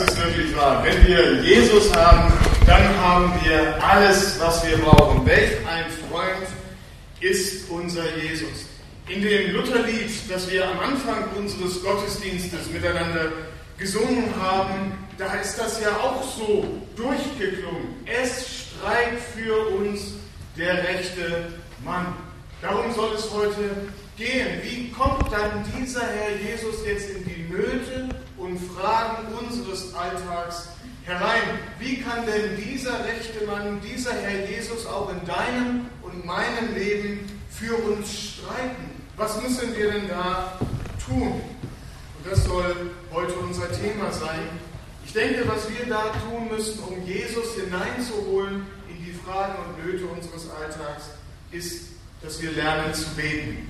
ist wirklich wahr. Wenn wir Jesus haben, dann haben wir alles, was wir brauchen. Welch ein Freund ist unser Jesus. In dem Lutherlied, das wir am Anfang unseres Gottesdienstes miteinander gesungen haben, da ist das ja auch so durchgeklungen. Es streikt für uns der rechte Mann. Darum soll es heute gehen. Wie kommt dann dieser Herr Jesus jetzt in die Nöte und Fragen unseres Alltags herein? Wie kann denn dieser rechte Mann, dieser Herr Jesus auch in deinem und meinem Leben für uns streiten? Was müssen wir denn da tun? Und das soll heute unser Thema sein. Ich denke, was wir da tun müssen, um Jesus hineinzuholen in die Fragen und Nöte unseres Alltags, ist, dass wir lernen zu beten.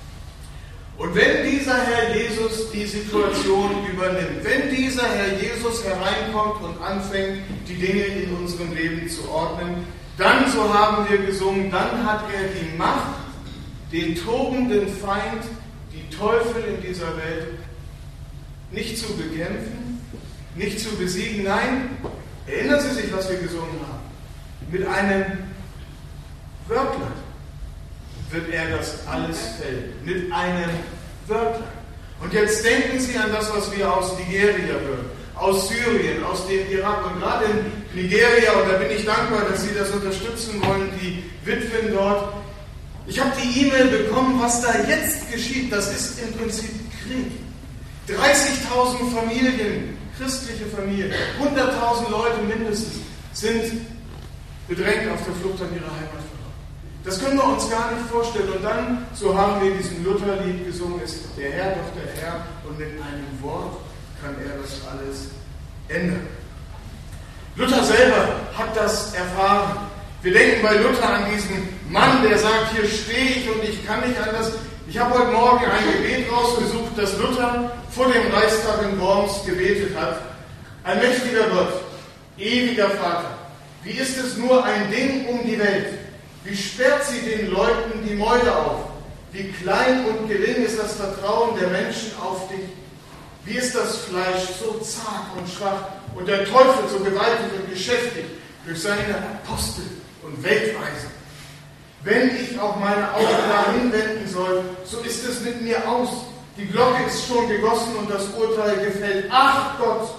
Und wenn dieser Herr Jesus die Situation übernimmt, wenn dieser Herr Jesus hereinkommt und anfängt, die Dinge in unserem Leben zu ordnen, dann, so haben wir gesungen, dann hat er die Macht, den tobenden Feind, die Teufel in dieser Welt, nicht zu bekämpfen, nicht zu besiegen. Nein, erinnern Sie sich, was wir gesungen haben. Mit einem Wörtlein wird er das alles fällen. Mit einem Wörtlein. Und jetzt denken Sie an das, was wir aus Nigeria hören, aus Syrien, aus dem Irak. Und gerade in Nigeria, und da bin ich dankbar, dass Sie das unterstützen wollen, die Witwen dort. Ich habe die E-Mail bekommen, was da jetzt geschieht. Das ist im Prinzip Krieg. 30.000 Familien, christliche Familien, 100.000 Leute mindestens, sind bedrängt auf der Flucht an ihre Heimat verloren. Das können wir uns gar nicht vorstellen. Und dann, so haben wir diesen Lutherlied gesungen, ist der Herr doch der Herr, und mit einem Wort kann er das alles ändern. Luther selber hat das erfahren. Wir denken bei Luther an diesen Mann, der sagt, hier stehe ich und ich kann nicht anders. Ich habe heute Morgen ein Gebet rausgesucht, das Luther vor dem Reichstag in Worms gebetet hat. Ein mächtiger Gott, ewiger Vater, wie ist es nur ein Ding um die Welt? Wie sperrt sie den Leuten die Mäuler auf? Wie klein und gering ist das Vertrauen der Menschen auf dich? Wie ist das Fleisch so zart und schwach und der Teufel so gewaltig und geschäftig durch seine Apostel und Weltweisen? Wenn ich auch meine Augen dahin wenden soll, so ist es mit mir aus. Die Glocke ist schon gegossen und das Urteil gefällt. Ach Gott,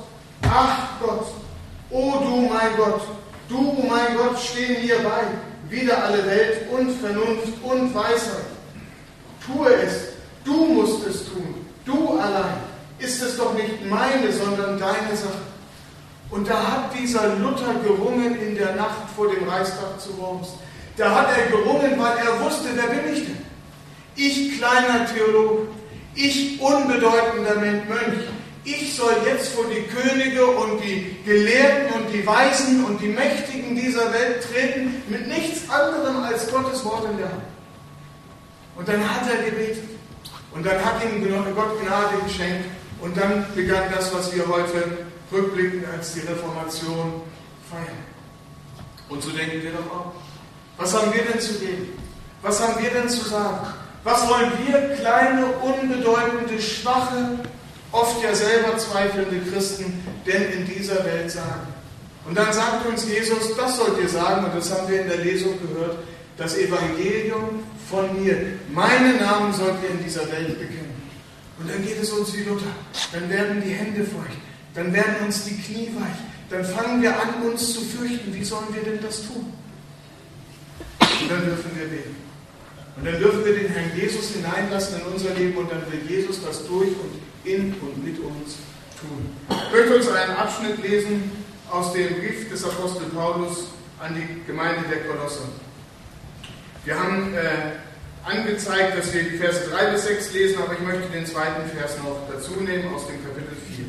o du mein Gott, steh mir bei. Wieder alle Welt und Vernunft und Weisheit. Tue es, du musst es tun, du allein. Ist es doch nicht meine, sondern deine Sache. Und da hat dieser Luther gerungen in der Nacht vor dem Reichstag zu Worms. Da hat er gerungen, weil er wusste, wer bin ich denn? Ich, kleiner Theologe, ich, unbedeutender Mönch, ich soll jetzt vor die Könige und die Gelehrten und die Weisen und die Mächtigen dieser Welt treten, mit nichts anderem als Gottes Wort in der Hand. Und dann hat er gebetet. Und dann hat ihm Gott Gnade geschenkt. Und dann begann das, was wir heute rückblickend als die Reformation feiern. Und so denken wir doch auch. Was haben wir denn zu geben? Was haben wir denn zu sagen? Was wollen wir, kleine, unbedeutende, schwache, oft ja selber zweifelnde Christen, denn in dieser Welt sagen? Und dann sagt uns Jesus, das sollt ihr sagen, und das haben wir in der Lesung gehört, das Evangelium von mir. Meinen Namen sollt ihr in dieser Welt bekennen. Und dann geht es uns wie Luther. Dann werden die Hände feucht. Dann werden uns die Knie weich. Dann fangen wir an, uns zu fürchten. Wie sollen wir denn das tun? Und dann dürfen wir beten. Und dann dürfen wir den Herrn Jesus hineinlassen in unser Leben und dann will Jesus das durch und in und mit uns tun. Ich möchte uns einen Abschnitt lesen aus dem Brief des Apostel Paulus an die Gemeinde der Kolosser. Wir haben angezeigt, dass wir die Verse 3 bis 6 lesen, aber ich möchte den zweiten Vers noch dazu nehmen aus dem Kapitel 4.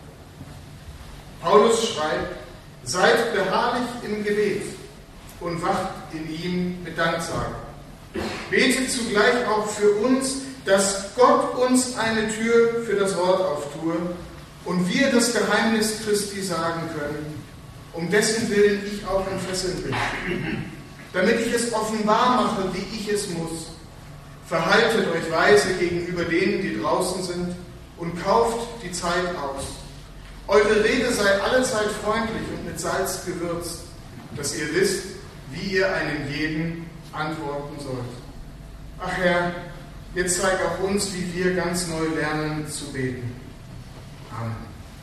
Paulus schreibt, seid beharrlich im Gebet und wacht in ihm mit Danksagen. Betet zugleich auch für uns, dass Gott uns eine Tür für das Wort auftue und wir das Geheimnis Christi sagen können, um dessen Willen ich auch in Fesseln bin, damit ich es offenbar mache, wie ich es muss. Verhaltet euch weise gegenüber denen, die draußen sind, und kauft die Zeit aus. Eure Rede sei allezeit freundlich und mit Salz gewürzt, dass ihr wisst, wie ihr einem jeden antworten sollt. Ach Herr, jetzt zeig auch uns, wie wir ganz neu lernen zu beten. Amen.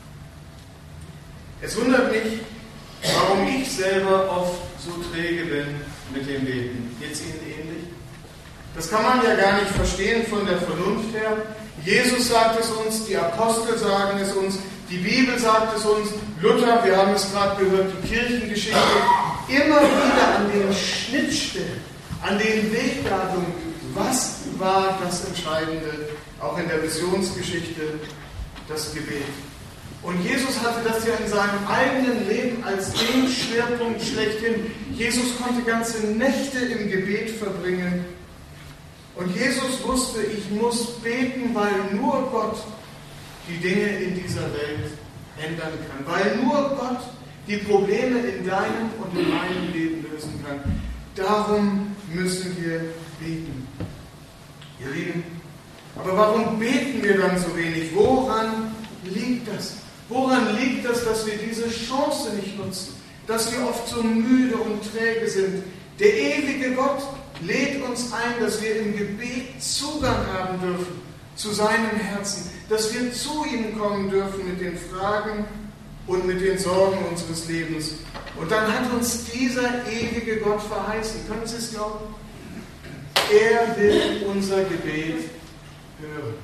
Es wundert mich, warum ich selber oft so träge bin mit dem Beten. Geht es Ihnen ähnlich? Das kann man ja gar nicht verstehen von der Vernunft her. Jesus sagt es uns, die Apostel sagen es uns, die Bibel sagt es uns, Luther, wir haben es gerade gehört, die Kirchengeschichte, immer wieder an den Schnittstellen, an den Wegladungen, was war das Entscheidende, auch in der Missionsgeschichte, das Gebet. Und Jesus hatte das ja in seinem eigenen Leben als den Schwerpunkt schlechthin. Jesus konnte ganze Nächte im Gebet verbringen. Und Jesus wusste, ich muss beten, weil nur Gott die Dinge in dieser Welt ändern kann. Weil nur Gott die Probleme in deinem und in meinem Leben lösen kann. Darum müssen wir beten. Ihr Lieben, aber warum beten wir dann so wenig? Woran liegt das? Woran liegt das, dass wir diese Chance nicht nutzen? Dass wir oft so müde und träge sind? Der ewige Gott lädt uns ein, dass wir im Gebet Zugang haben dürfen zu seinem Herzen, dass wir zu ihm kommen dürfen mit den Fragen und mit den Sorgen unseres Lebens. Und dann hat uns dieser ewige Gott verheißen. Können Sie es glauben? Er will unser Gebet hören.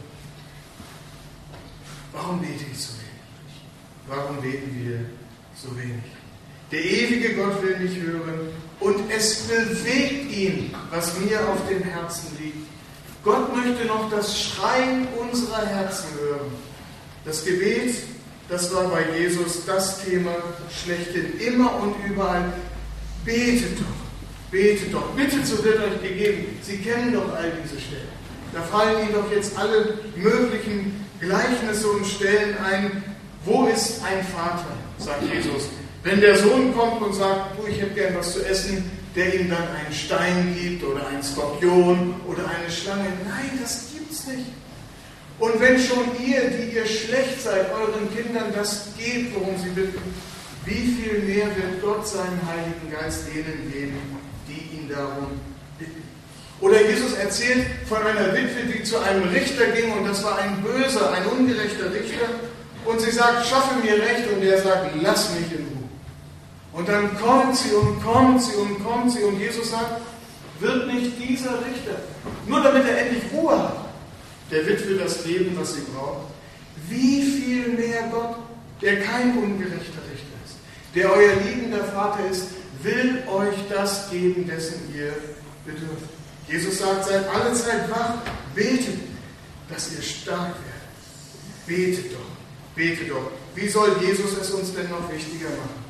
Warum bete ich so wenig? Warum beten wir so wenig? Der ewige Gott will mich hören und es bewegt ihn, was mir auf dem Herzen liegt. Gott möchte noch das Schreien unserer Herzen hören. Das Gebet, das war bei Jesus das Thema schlechthin, immer und überall. Betet doch, betet doch, bittet, so wird euch gegeben. Sie kennen doch all diese Stellen. Da fallen Ihnen doch jetzt alle möglichen Gleichnisse und Stellen ein. Wo ist ein Vater, sagt Jesus. Wenn der Sohn kommt und sagt, ich hätte gern was zu essen, der ihm dann einen Stein gibt oder einen Skorpion oder eine Schlange. Nein, das gibt's nicht. Und wenn schon ihr, die ihr schlecht seid, euren Kindern das gebt, worum sie bitten, wie viel mehr wird Gott seinen Heiligen Geist denen geben, die ihn darum bitten. Oder Jesus erzählt von einer Witwe, die zu einem Richter ging und das war ein böser, ein ungerechter Richter. Und sie sagt, schaffe mir Recht, und der sagt, lass mich in Ruhe. Und dann kommt sie und kommt sie und kommt sie und Jesus sagt, wird nicht dieser Richter, nur damit er endlich Ruhe hat, der Witwe das geben, was sie braucht? Wie viel mehr Gott, der kein ungerechter Richter ist, der euer liebender Vater ist, will euch das geben, dessen ihr bedürft. Jesus sagt, seid allezeit wach, betet, dass ihr stark werdet. Betet doch. Bete doch. Wie soll Jesus es uns denn noch wichtiger machen?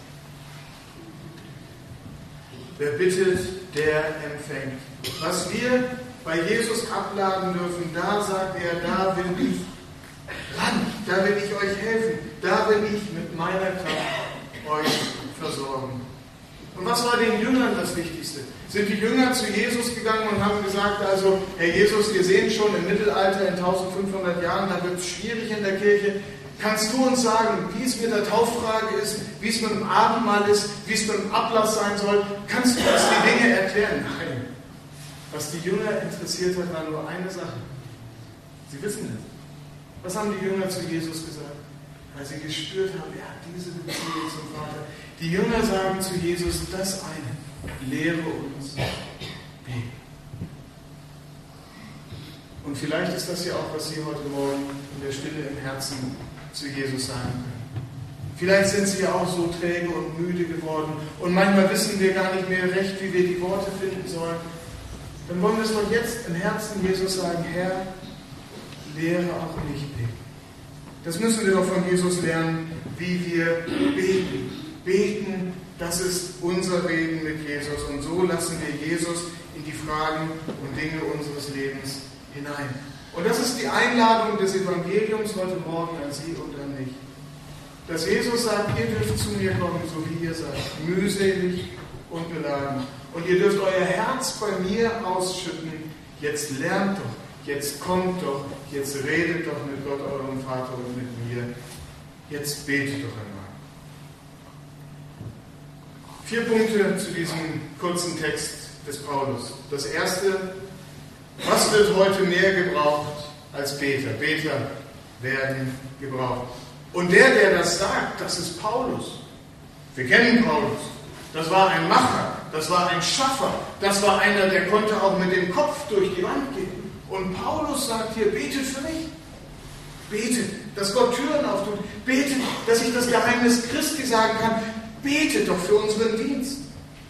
Wer bittet, der empfängt. Was wir bei Jesus abladen dürfen, da sagt er, da will ich ran, da will ich euch helfen, da will ich mit meiner Kraft euch versorgen. Und was war den Jüngern das Wichtigste? Sind die Jünger zu Jesus gegangen und haben gesagt, also Herr Jesus, wir sehen schon im Mittelalter in 1500 Jahren, da wird es schwierig in der Kirche. Kannst du uns sagen, wie es mit der Tauffrage ist, wie es mit dem Abendmahl ist, wie es mit dem Ablass sein soll? Kannst du uns die Dinge erklären? Nein. Was die Jünger interessiert hat, war nur eine Sache. Sie wissen es. Was haben die Jünger zu Jesus gesagt? Weil sie gespürt haben, er hat diese Beziehung zum Vater. Die Jünger sagen zu Jesus das eine: Lehre uns beten. Und vielleicht ist das ja auch, was Sie heute Morgen in der Stille im Herzen zu Jesus sagen können. Vielleicht sind Sie ja auch so träge und müde geworden und manchmal wissen wir gar nicht mehr recht, wie wir die Worte finden sollen. Dann wollen wir es doch jetzt im Herzen Jesus sagen: Herr, lehre auch mich beten. Das müssen wir doch von Jesus lernen, wie wir beten. Beten, das ist unser Reden mit Jesus. Und so lassen wir Jesus in die Fragen und Dinge unseres Lebens hinein. Und das ist die Einladung des Evangeliums heute Morgen an Sie und an mich. Dass Jesus sagt, ihr dürft zu mir kommen, so wie ihr seid, mühselig und beladen. Und ihr dürft euer Herz bei mir ausschütten. Jetzt lernt doch, jetzt kommt doch, jetzt redet doch mit Gott, eurem Vater, und mit mir. Jetzt bete doch einmal. 4 Punkte zu diesem kurzen Text des Paulus. Das erste: Was wird heute mehr gebraucht als Beter? Beter werden gebraucht. Und der das sagt, das ist Paulus. Wir kennen Paulus. Das war ein Macher, das war ein Schaffer, das war einer, der konnte auch mit dem Kopf durch die Wand gehen. Und Paulus sagt hier: Betet für mich. Betet, dass Gott Türen auftut. Betet, dass ich das Geheimnis Christi sagen kann. Betet doch für unseren Dienst.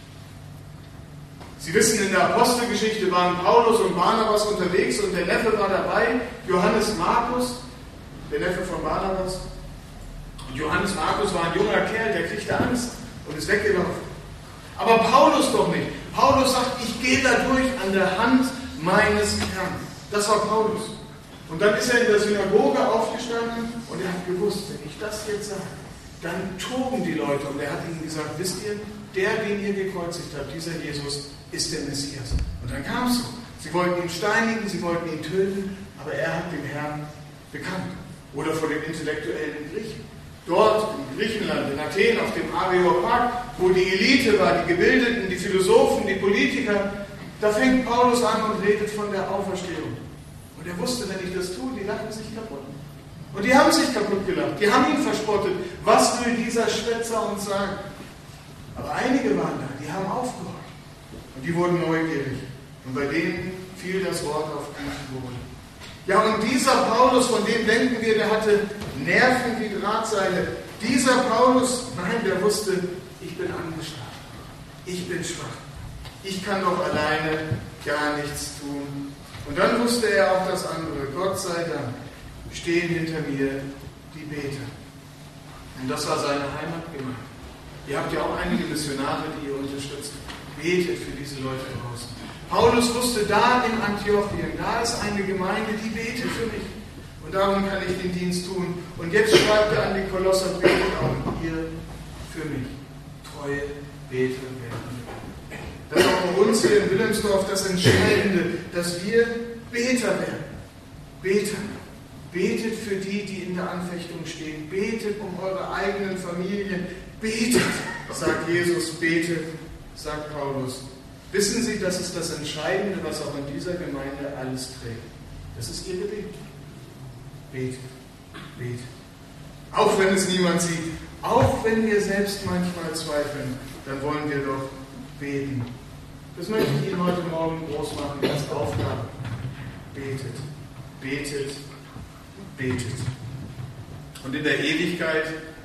Sie wissen, in der Apostelgeschichte waren Paulus und Barnabas unterwegs und der Neffe war dabei, Johannes Markus, der Neffe von Barnabas. Und Johannes Markus war ein junger Kerl, der kriegte Angst und ist weggelaufen. Aber Paulus doch nicht. Paulus sagt: Ich gehe da durch an der Hand meines Herrn. Das war Paulus. Und dann ist er in der Synagoge aufgestanden und er hat gewusst, wenn ich das jetzt sage, dann toben die Leute. Und er hat ihnen gesagt: Wisst ihr, der, den ihr gekreuzigt habt, dieser Jesus, ist der Messias. Und dann kam es so. Sie wollten ihn steinigen, sie wollten ihn töten, aber er hat den Herrn bekannt. Oder vor den intellektuellen Griechen. Dort in Griechenland, in Athen, auf dem Areopag, wo die Elite war, die Gebildeten, die Philosophen, die Politiker, da fängt Paulus an und redet von der Auferstehung. Und er wusste, wenn ich das tue, die lachen sich kaputt. Und die haben sich kaputt gelacht, die haben ihn verspottet. Was will dieser Schwätzer uns sagen? Aber einige waren da, die haben aufgehört. Und die wurden neugierig. Und bei denen fiel das Wort auf guten Boden. Ja, und dieser Paulus, von dem denken wir, der hatte Nerven wie Drahtseile. Dieser Paulus, nein, der wusste: Ich bin angeschlagen. Ich bin schwach. Ich kann doch alleine gar nichts tun. Und dann wusste er auch das andere. Gott sei Dank stehen hinter mir die Beter. Und das war seine Heimatgemeinde. Ihr habt ja auch einige Missionare, die ihr unterstützt. Betet für diese Leute draußen. Paulus wusste, da in Antiochien, da ist eine Gemeinde, die betet für mich. Und darum kann ich den Dienst tun. Und jetzt schreibt er an die Kolosser: Betet auch ihr für mich. Treue Beter werden. Das ist auch bei uns hier in Wilhelmsdorf das Entscheidende, dass wir Beter werden. Beter. Betet für die, die in der Anfechtung stehen. Betet um eure eigenen Familien. Betet, sagt Jesus. Betet, sagt Paulus. Wissen Sie, das ist das Entscheidende, was auch in dieser Gemeinde alles trägt. Das ist ihr Gebet. Betet. Betet. Auch wenn es niemand sieht. Auch wenn wir selbst manchmal zweifeln, dann wollen wir doch beten. Das möchte ich Ihnen heute Morgen groß machen als Aufgabe. Betet, betet, betet. Und in der Ewigkeit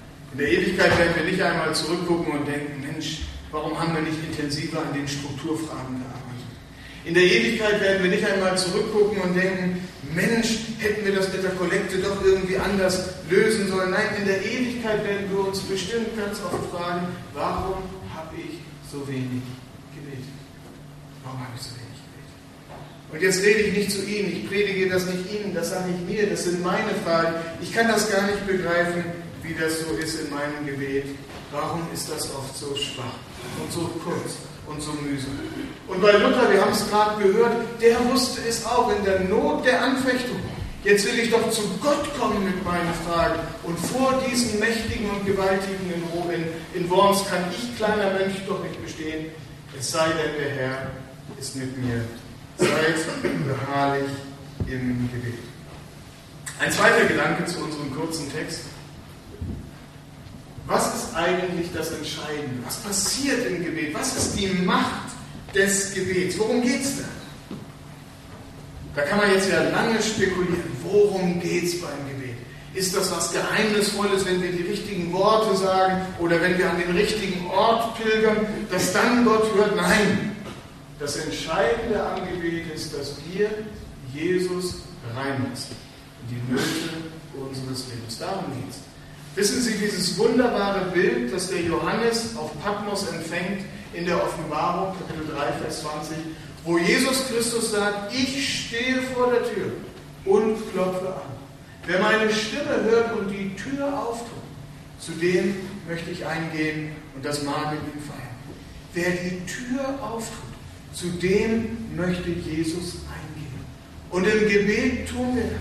werden wir nicht einmal zurückgucken und denken: Mensch, warum haben wir nicht intensiver an den Strukturfragen gearbeitet? In der Ewigkeit werden wir nicht einmal zurückgucken und denken: Mensch, hätten wir das mit der Kollekte doch irgendwie anders lösen sollen. Nein, in der Ewigkeit werden wir uns bestimmt ganz oft fragen: Warum habe ich so wenig gebetet? Warum habe ich so wenig gebetet? Und jetzt rede ich nicht zu Ihnen, ich predige das nicht Ihnen, das sage ich mir, das sind meine Fragen. Ich kann das gar nicht begreifen, wie das so ist in meinem Gebet. Warum ist das oft so schwach und so kurz und so mühsam? Und bei Luther, wir haben es gerade gehört, der wusste es auch in der Not der Anfechtung. Jetzt will ich doch zu Gott kommen mit meinen Fragen. Und vor diesen mächtigen und gewaltigen in Worms kann ich, kleiner Mönch, doch nicht bestehen. Es sei denn, der Herr ist mit mir. Seid beharrlich im Gebet. Ein zweiter Gedanke zu unserem kurzen Text. Was ist eigentlich das Entscheidende? Was passiert im Gebet? Was ist die Macht des Gebets? Worum geht es da? Da kann man jetzt ja lange spekulieren. Worum geht es beim Gebet? Ist das was Geheimnisvolles, wenn wir die richtigen Worte sagen oder wenn wir an den richtigen Ort pilgern, dass dann Gott hört? Nein. Das Entscheidende am Gebet ist, dass wir Jesus reinlassen in die Nöte unseres Lebens. Darum geht es. Wissen Sie, dieses wunderbare Bild, das der Johannes auf Patmos empfängt in der Offenbarung, Kapitel 3, Vers 20, wo Jesus Christus sagt: Ich stehe vor der Tür und klopfe an. Wer meine Stimme hört und die Tür auftut, zu dem möchte ich eingehen und das Mahl mit ihm feiern. Wer die Tür auftut, zu dem möchte Jesus eingehen. Und im Gebet tun wir das.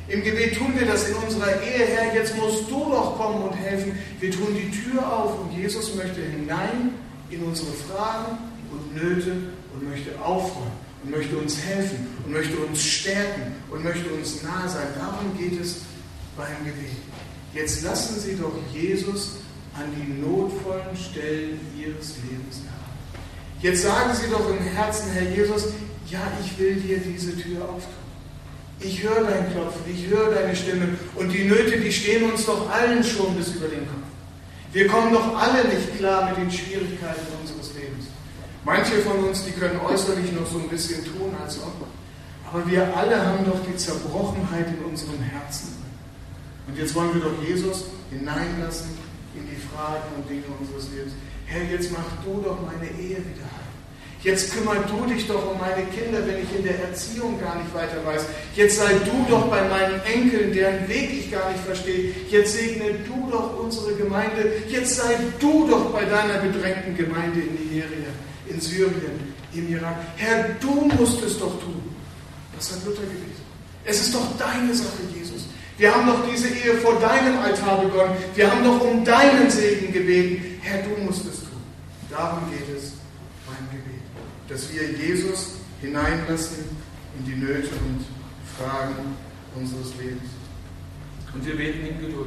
Im Gebet tun wir das in unserer Ehe. Herr, jetzt musst du doch kommen und helfen. Wir tun die Tür auf und Jesus möchte hinein in unsere Fragen und Nöte und möchte aufräumen und möchte uns helfen und möchte uns stärken und möchte uns nahe sein. Darum geht es beim Gebet. Jetzt lassen Sie doch Jesus an die notvollen Stellen Ihres Lebens heran. Jetzt sagen Sie doch im Herzen, Herr Jesus, ja, ich will dir diese Tür auftun. Ich höre dein Klopfen, ich höre deine Stimme und die Nöte, die stehen uns doch allen schon bis über den Kopf. Wir kommen doch alle nicht klar mit den Schwierigkeiten unseres Lebens. Manche von uns, die können äußerlich noch so ein bisschen tun, als ob. Aber wir alle haben doch die Zerbrochenheit in unserem Herzen. Und jetzt wollen wir doch Jesus hineinlassen in die Fragen und Dinge unseres Lebens. Herr, jetzt mach du doch meine Ehe wieder heil. Jetzt kümmer du dich doch um meine Kinder, wenn ich in der Erziehung gar nicht weiter weiß. Jetzt sei du doch bei meinen Enkeln, deren Weg ich gar nicht verstehe. Jetzt segne du doch unsere Gemeinde. Jetzt sei du doch bei deiner bedrängten Gemeinde in Nigeria, in Syrien, im Irak. Herr, du musst es doch tun. Das hat Luther gebetet. Es ist doch deine Sache, Jesus. Wir haben doch diese Ehe vor deinem Altar begonnen. Wir haben doch um deinen Segen gebeten. Herr, du musst es tun. Darum geht es beim Gebet. Dass wir Jesus hineinlassen in die Nöte und Fragen unseres Lebens. Und wir beten in Geduld.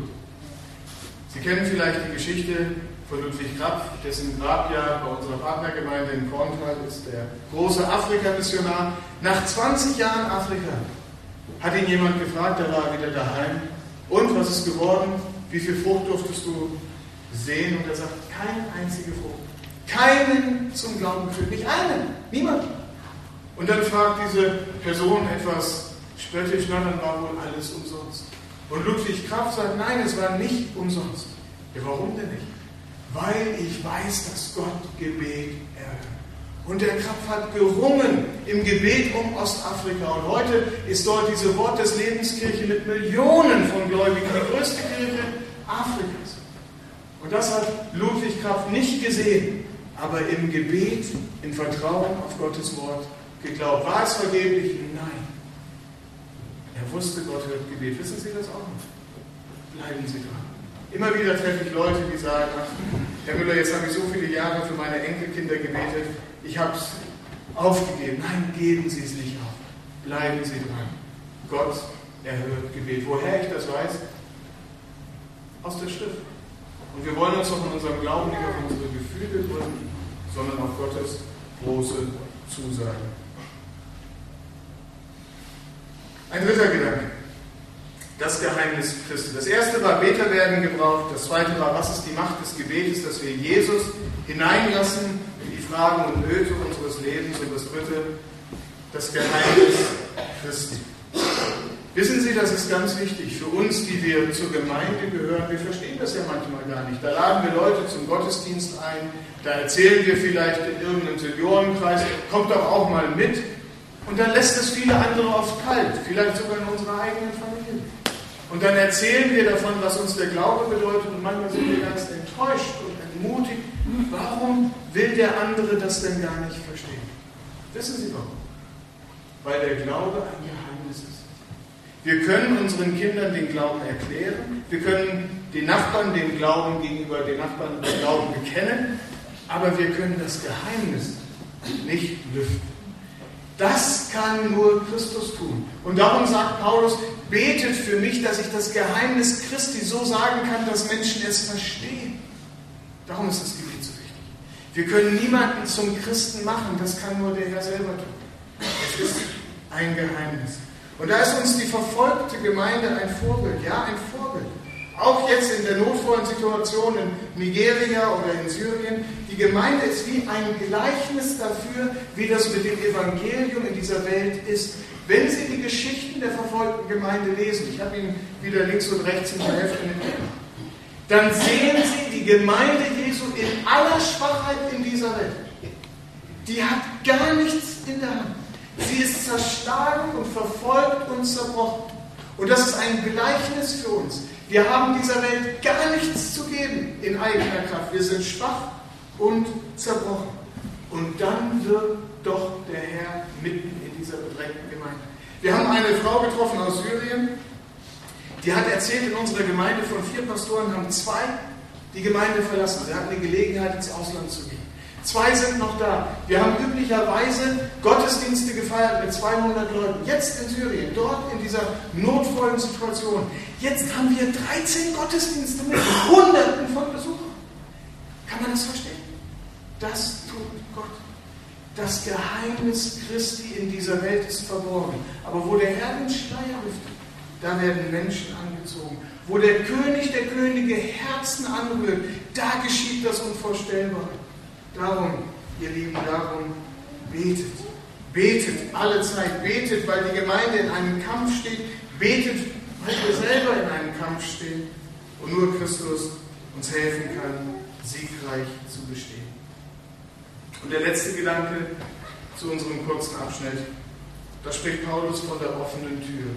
Sie kennen vielleicht die Geschichte von Ludwig Krapf, dessen Grabjahr bei unserer Partnergemeinde in Korntal ist, der große Afrika-Missionar. Nach 20 Jahren Afrika hat ihn jemand gefragt, der war wieder daheim. Und, was ist geworden? Wie viel Frucht durftest du sehen? Und er sagt, keine einzige Frucht. Keinen zum Glauben geführt. Nicht einen. Niemand. Und dann fragt diese Person etwas spöttisch, na, dann war wohl alles umsonst. Und Ludwig Krapf sagt, nein, es war nicht umsonst. Ja, warum denn nicht? Weil ich weiß, dass Gott Gebet erhört. Und der Krapf hat gerungen im Gebet um Ostafrika. Und heute ist dort diese Wort des Lebenskirche mit Millionen von Gläubigen, die größte Kirche Afrikas. Und das hat Ludwig Krapf nicht gesehen, aber im Gebet, im Vertrauen auf Gottes Wort geglaubt. War es vergeblich? Nein. Er wusste, Gott hört Gebet. Wissen Sie das auch nicht? Bleiben Sie dran. Immer wieder treffe ich Leute, die sagen, ach, Herr Müller, jetzt habe ich so viele Jahre für meine Enkelkinder gebetet, ich habe es aufgegeben. Nein, geben Sie es nicht auf. Bleiben Sie dran. Gott erhört Gebet. Woher ich das weiß? Aus der Schrift. Und wir wollen uns doch in unserem Glauben nicht auf unsere Gefühle gründen, sondern auf Gottes große Zusage. Ein dritter Gedanke. Das Geheimnis Christi. Das erste war, Beter werden gebraucht. Das zweite war, was ist die Macht des Gebetes, dass wir Jesus hineinlassen in die Fragen und Nöte unseres Lebens. Und das dritte, das Geheimnis Christi. Wissen Sie, das ist ganz wichtig für uns, die wir zur Gemeinde gehören. Wir verstehen das ja manchmal gar nicht. Da laden wir Leute zum Gottesdienst ein, da erzählen wir vielleicht in irgendeinem Seniorenkreis, kommt doch auch mal mit. Und dann lässt es viele andere oft kalt, vielleicht sogar in unserer eigenen Familie. Und dann erzählen wir davon, was uns der Glaube bedeutet, und manchmal sind wir ganz enttäuscht und entmutigt. Warum will der andere das denn gar nicht verstehen? Wissen Sie warum? Weil der Glaube ein Geheimnis ist. Wir können unseren Kindern den Glauben erklären, wir können den Nachbarn den Glauben gegenüber den Nachbarn den Glauben bekennen, aber wir können das Geheimnis nicht lüften. Das kann nur Christus tun. Und darum sagt Paulus, betet für mich, dass ich das Geheimnis Christi so sagen kann, dass Menschen es verstehen. Darum ist das Gebet so wichtig. Wir können niemanden zum Christen machen, das kann nur der Herr selber tun. Es ist ein Geheimnis. Und da ist uns die verfolgte Gemeinde ein Vorbild, ja, ein Vorbild. Auch jetzt in der notvollen Situation in Nigeria oder in Syrien, die Gemeinde ist wie ein Gleichnis dafür, wie das mit dem Evangelium in dieser Welt ist. Wenn Sie die Geschichten der verfolgten Gemeinde lesen, ich habe Ihnen wieder links und rechts in der Hälfte mitgebracht, dann sehen Sie die Gemeinde Jesu in aller Schwachheit in dieser Welt. Die hat gar nichts in der Hand. Sie ist zerschlagen und verfolgt und zerbrochen. Und das ist ein Gleichnis für uns. Wir haben dieser Welt gar nichts zu geben in eigener Kraft. Wir sind schwach und zerbrochen. Und dann wirkt doch der Herr mitten in dieser bedrängten Gemeinde. Wir haben eine Frau getroffen aus Syrien, die hat erzählt, in unserer Gemeinde von 4 Pastoren haben 2 die Gemeinde verlassen. Sie hatten die Gelegenheit, ins Ausland zu gehen. 2 sind noch da. Wir haben üblicherweise Gottesdienste gefeiert mit 200 Leuten. Jetzt in Syrien, dort in dieser notvollen Situation. Jetzt haben wir 13 Gottesdienste mit Hunderten von Besuchern. Kann man das verstehen? Das tut Gott. Das Geheimnis Christi in dieser Welt ist verborgen. Aber wo der Herr den Schleier lüftet, da werden Menschen angezogen. Wo der König der Könige Herzen anrührt, da geschieht das Unvorstellbare. Darum, ihr Lieben, darum betet. Betet alle Zeit. Betet, weil die Gemeinde in einem Kampf steht. Betet, weil wir selber in einem Kampf stehen. Und nur Christus uns helfen kann, siegreich zu bestehen. Und der letzte Gedanke zu unserem kurzen Abschnitt. Da spricht Paulus von der offenen Tür.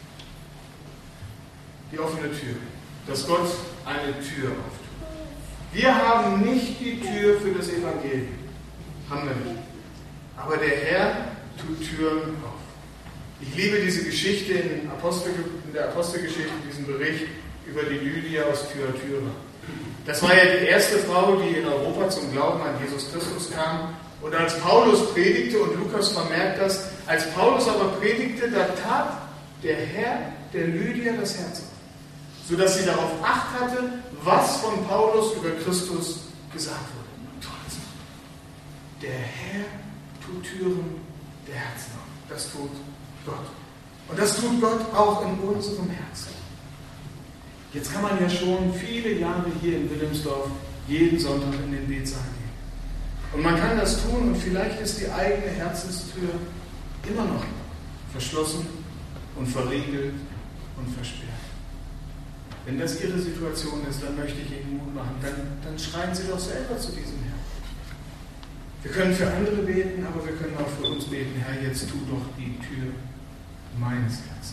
Die offene Tür. Dass Gott eine Tür auftut. Wir haben nicht die Tür für das Evangelium. Haben wir nicht. Aber der Herr tut Türen auf. Ich liebe diese Geschichte in der Apostelgeschichte, diesen Bericht über die Lydia aus Thyatira. Das war ja die erste Frau, die in Europa zum Glauben an Jesus Christus kam. Und als Paulus predigte, und Lukas vermerkt das, als Paulus aber predigte, da tat der Herr der Lydia das Herz auf, sodass sie darauf Acht hatte, was von Paulus über Christus gesagt wurde. Tolles Wort. Der Herr tut Türen der Herzen auf. Das tut Gott. Und das tut Gott auch in unserem Herzen. Jetzt kann man ja schon viele Jahre hier in Wilhelmsdorf jeden Sonntag in den Betsaal gehen. Und man kann das tun und vielleicht ist die eigene Herzenstür immer noch verschlossen und verriegelt und versperrt. Wenn das Ihre Situation ist, dann möchte ich Ihnen Mut machen. Dann schreien Sie doch selber zu diesem Herrn. Wir können für andere beten, aber wir können auch für uns beten. Herr, jetzt tu doch die Tür meines Herzens.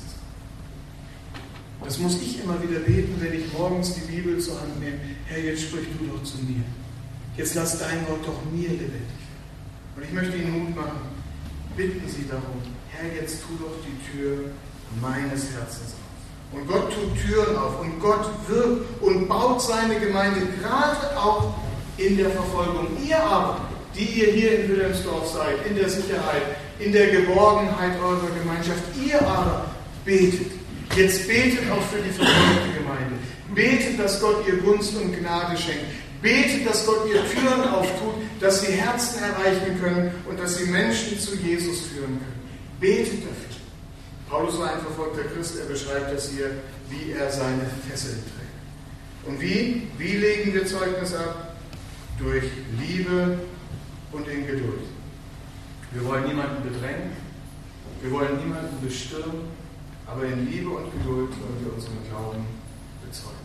Das muss ich immer wieder beten, wenn ich morgens die Bibel zur Hand nehme. Herr, jetzt sprich du doch zu mir. Jetzt lass dein Wort doch mir lebendig werden. Und ich möchte Ihnen Mut machen. Bitten Sie darum. Herr, jetzt tu doch die Tür meines Herzens auf. Und Gott tut Türen auf. Und Gott wirkt und baut seine Gemeinde gerade auch in der Verfolgung. Ihr aber, die ihr hier in Wilhelmsdorf seid, in der Sicherheit, in der Geborgenheit eurer Gemeinschaft, ihr aber betet. Jetzt betet auch für die verfolgte Gemeinde. Betet, dass Gott ihr Gunst und Gnade schenkt. Betet, dass Gott ihr Türen auftut, dass sie Herzen erreichen können und dass sie Menschen zu Jesus führen können. Betet dafür. Paulus war ein verfolgter Christ. Er beschreibt das hier, wie er seine Fesseln trägt. Und wie? Wie legen wir Zeugnis ab? Durch Liebe und in Geduld. Wir wollen niemanden bedrängen. Wir wollen niemanden bestürmen. Aber in Liebe und Geduld wollen wir unseren Glauben bezeugen.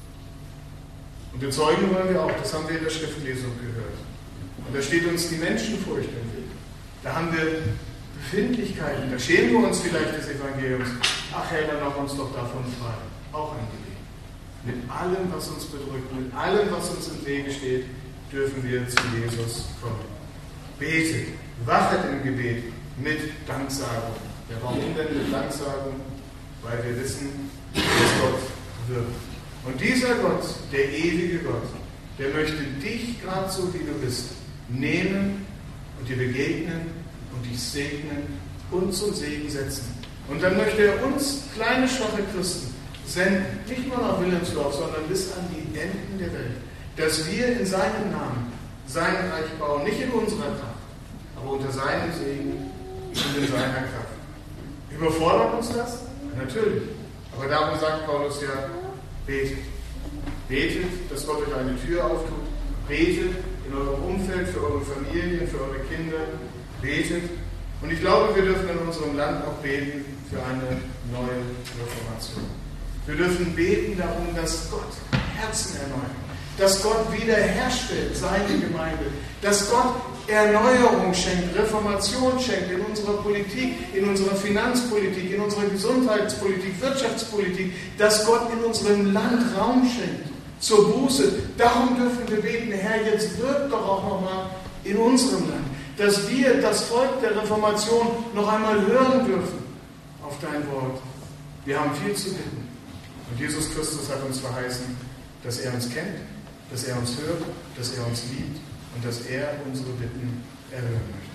Und bezeugen wollen wir auch, das haben wir in der Schriftlesung gehört. Und da steht uns die Menschenfurcht im Weg. Da haben wir Befindlichkeiten, da schämen wir uns vielleicht des Evangeliums. Ach Herr, dann mach uns doch davon frei. Auch ein Gebet. Mit allem, was uns bedrückt, mit allem, was uns im Wege steht, dürfen wir zu Jesus kommen. Betet, wachet im Gebet mit Danksagung. Ja, warum denn mit Danksagung? Weil wir wissen, dass Gott wirkt. Und dieser Gott, der ewige Gott, der möchte dich gerade so, wie du bist, nehmen und dir begegnen und dich segnen und zum Segen setzen. Und dann möchte er uns, kleine, schwache Christen, senden, nicht nur nach Wilhelmsdorf, sondern bis an die Enden der Welt, dass wir in seinem Namen sein Reich bauen, nicht in unserer Kraft, aber unter seinem Segen und in seiner Kraft. Überfordert uns das? Natürlich. Aber darum sagt Paulus ja, betet. Betet, dass Gott euch eine Tür auftut. Betet in eurem Umfeld, für eure Familien, für eure Kinder. Betet. Und ich glaube, wir dürfen in unserem Land auch beten für eine neue Reformation. Wir dürfen beten darum, dass Gott Herzen erneuert. Dass Gott wiederherstellt seine Gemeinde. Dass Gott Erneuerung schenkt, Reformation schenkt in unserer Politik, in unserer Finanzpolitik, in unserer Gesundheitspolitik, Wirtschaftspolitik, dass Gott in unserem Land Raum schenkt zur Buße. Darum dürfen wir beten, Herr, jetzt wirkt doch auch nochmal in unserem Land, dass wir das Volk der Reformation noch einmal hören dürfen auf dein Wort. Wir haben viel zu bitten Und Jesus Christus hat uns verheißen, dass er uns kennt, dass er uns hört, dass er uns liebt und dass er unsere Bitten erhören möchte.